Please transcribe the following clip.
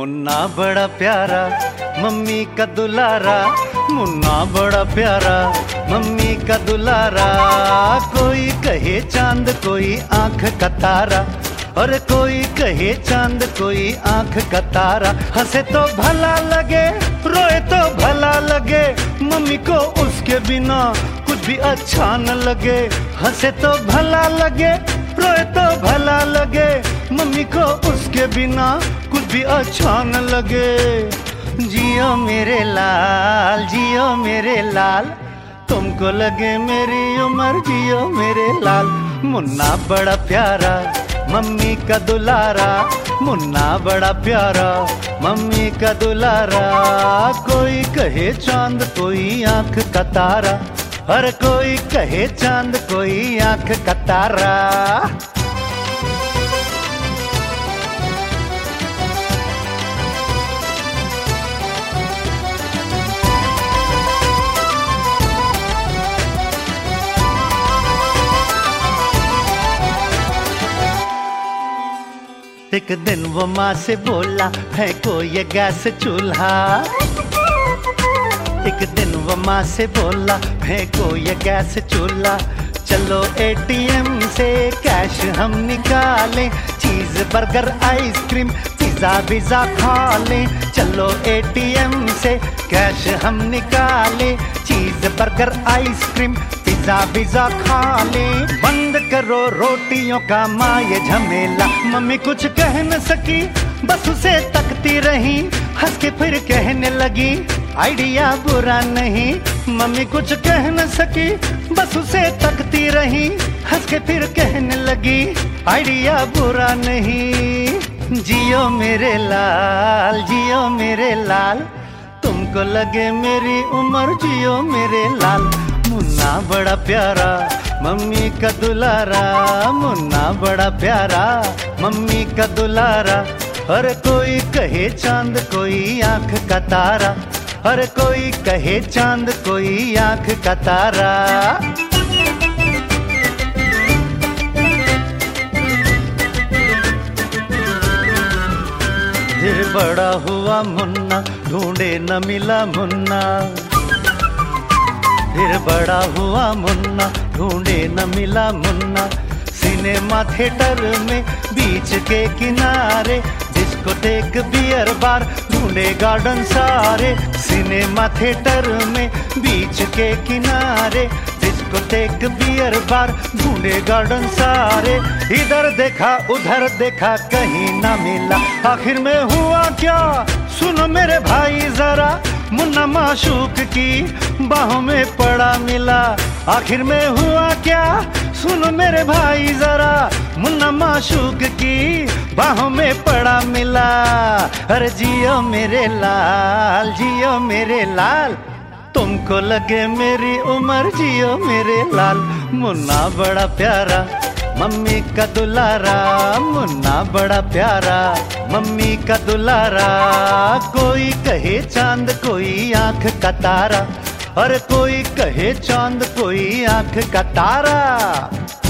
मुन्ना बड़ा प्यारा मम्मी का दुलारा, मुन्ना बड़ा प्यारा मम्मी का दुलारा। कोई कहे चांद कोई आंख का तारा, और कोई कहे चांद कोई आंख का तारा। हंसे तो भला लगे रोए तो भला लगे, मम्मी को उसके बिना कुछ भी अच्छा न लगे। हंसे तो भला लगे रोए तो भला लगे, मम्मी को उसके बिना कुछ भी अच्छा न लगे। जियो मेरे लाल जियो मेरे लाल, तुमको लगे मेरी उम्र जियो मेरे लाल। मुन्ना बड़ा प्यारा मम्मी का दुलारा, मुन्ना बड़ा प्यारा मम्मी का दुलारा। कोई कहे चांद कोई आंख का तारा, हर कोई कहे चांद कोई आंख का तारा। एक दिन वो माँ से बोला फेंको ये गैस चूल्हा। एक दिन वो माँ से बोला फेंको ये गैस चूल्हा। चलो एटीएम से कैश हम निकालें, चीज बर्गर आइसक्रीम पिज्जा विज़ा खा लें। चलो एटीएम से कैश हम निकालें, चीज बर्गर आइसक्रीम पिज्जा विज़ा खा लें। बंद करो रोटियों का माँ ये झमेला। मम्मी कुछ कह न सकी बस उसे तकती रही, हंस के फिर कहने लगी आइडिया बुरा नहीं। मम्मी कुछ कह न सकी बस उसे तकती रही, हंस के फिर कहने लगी आइडिया बुरा नहीं। जियो मेरे लाल जियो मेरे लाल, तुमको लगे मेरी उम्र जियो मेरे लाल। मुन्ना बड़ा प्यारा मम्मी का दुलारा, मुन्ना बड़ा प्यारा मम्मी का दुलारा। हर कोई कहे चांद कोई आंख का तारा, हर कोई कहे चांद कोई आंख का तारा। फिर बड़ा हुआ मुन्ना ढूंढे न मिला मुन्ना, फिर बड़ा हुआ मुन्ना ढूंढे न मिला मुन्ना। सिनेमा थिएटर में बीच के किनारे, डिस्कोटेक बियर बार ढूंढे गार्डन सारे। सिनेमा थिएटर में बीच के किनारे, डिस्कोटेक बियर बार ढूंढे गार्डन सारे। इधर देखा उधर देखा कहीं ना मिला, आखिर में हुआ क्या सुनो मेरे भाई जरा। मुन्ना माशूक की बाहों में पड़ा मिला, आखिर में हुआ क्या सुनो मेरे भाई जरा। मुन्ना माशूक की बाहों में पड़ा मिला। अरे जियो मेरे लाल जियो मेरे लाल, तुमको लगे मेरी उम्र जियो मेरे लाल। मुन्ना बड़ा प्यारा मम्मी का दुलारा, मुन्ना बड़ा प्यारा मम्मी का दुलारा। कोई कहे चांद कोई आंख का तारा, और कोई कहे चांद कोई आंख का तारा।